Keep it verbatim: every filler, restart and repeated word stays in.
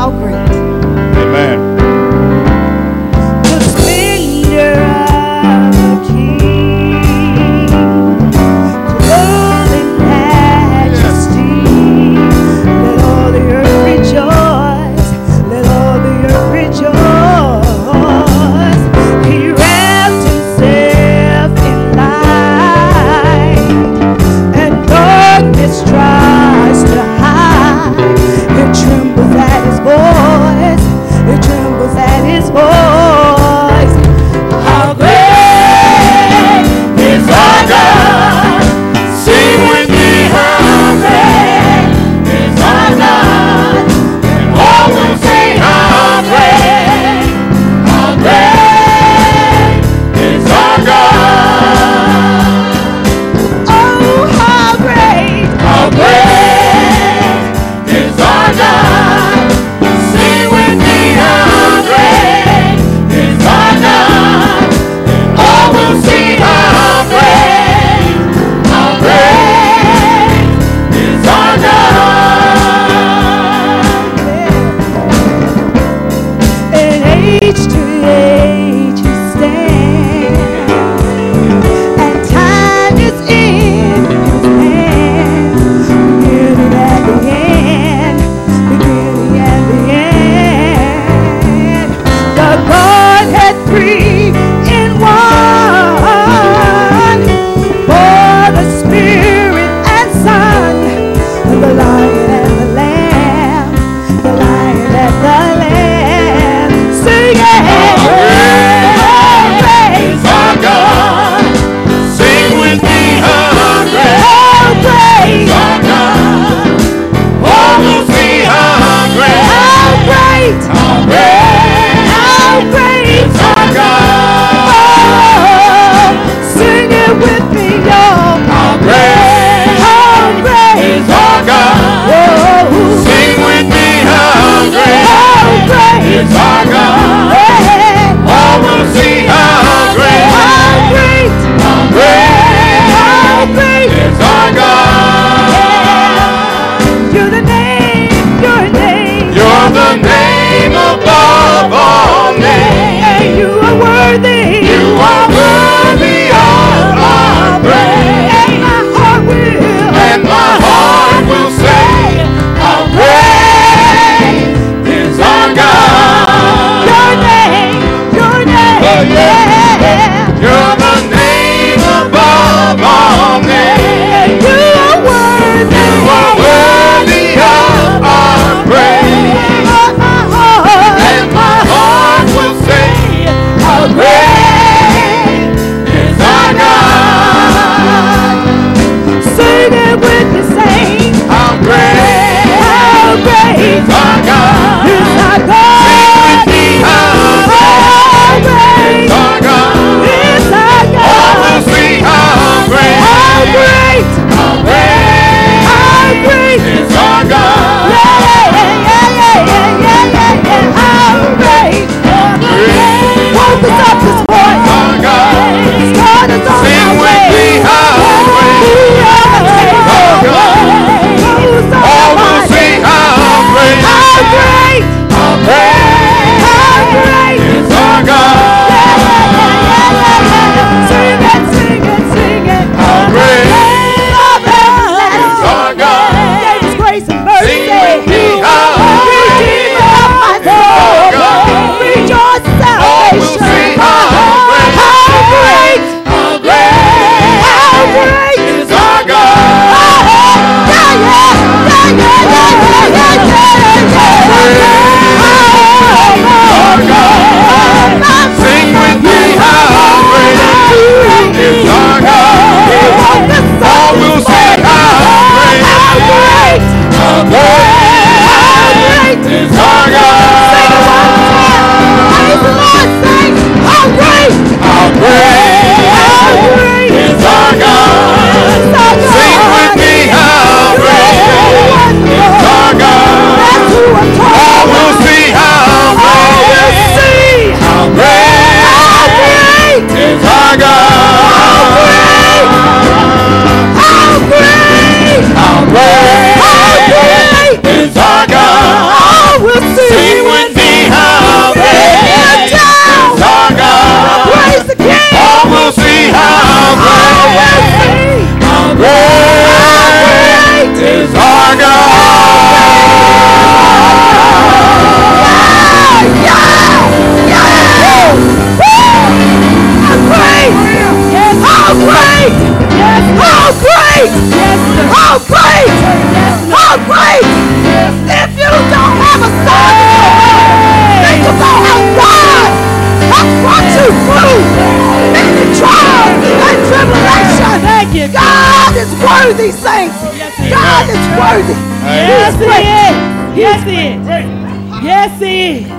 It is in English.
how great. Amen. The splendor of the King, clothed in majesty. Let all the earth rejoice. Let all the earth rejoice. He wrapped himself in light, and darkness tries to hide. It trembles at his voice. It trembles at his voice. How great is our God? Sing with me, how great is our God? And all will say, how great, how great is our God. Oh, how great, how great is our God. Sing with me, how great is our God. And all will see how great, how great is our God. And age to age he stands, and time is in his hand. Beginning and the end, beginning and the end. The Godhead three in one, for the Spirit and Son, the Lion and the Lamb, the Lion and the Lamb. Sing it. How great is our God? Sing with me, how great, how great is our God? All will see how great, how great, how great, how great is our God. Oh, sing it with me, y'all. How great, how great is our God. Oh, sing with me, how great, how great is our God. All will see how great, how great, how great, how great is our God. You're the name, your name, you're the name above all names. And you are worthy, you are worthy of our praise. And my heart will, and my heart will say, how great is our God. Your name, your name, yeah. You're the name above all names. And you are worthy, you are worthy of our praise. And my heart, and my heart will say, how great How great! Yes, Lord. How great! Yes, Lord. How great! If you don't have a son, think about how God has brought you through many trials and tribulations. Thank you. God is worthy, saints. Yes, He God is. is worthy. Yes, He's He great. is. Yes, He is. Yes, He is.